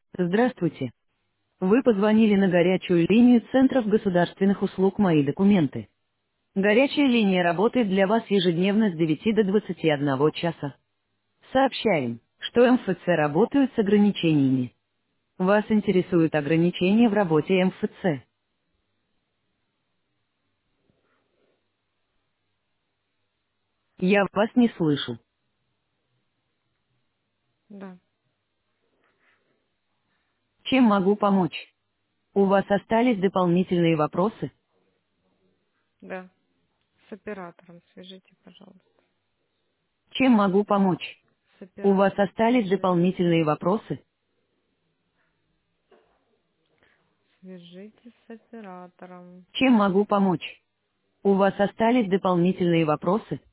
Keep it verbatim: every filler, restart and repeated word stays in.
Здравствуйте. Вы позвонили на горячую линию Центров государственных услуг «Мои документы». Горячая линия работает для вас ежедневно с девяти до двадцати одного часа. Сообщаем, что эм эф це работают с ограничениями. Вас интересуют ограничения в работе эм эф це. Я вас не слышу. Да, Чем могу помочь? У вас остались дополнительные вопросы? да. С оператором свяжите, пожалуйста. Чем могу помочь? С У вас оператором остались свяжите. дополнительные вопросы? Свяжите с оператором. Чем могу помочь? У вас остались дополнительные вопросы?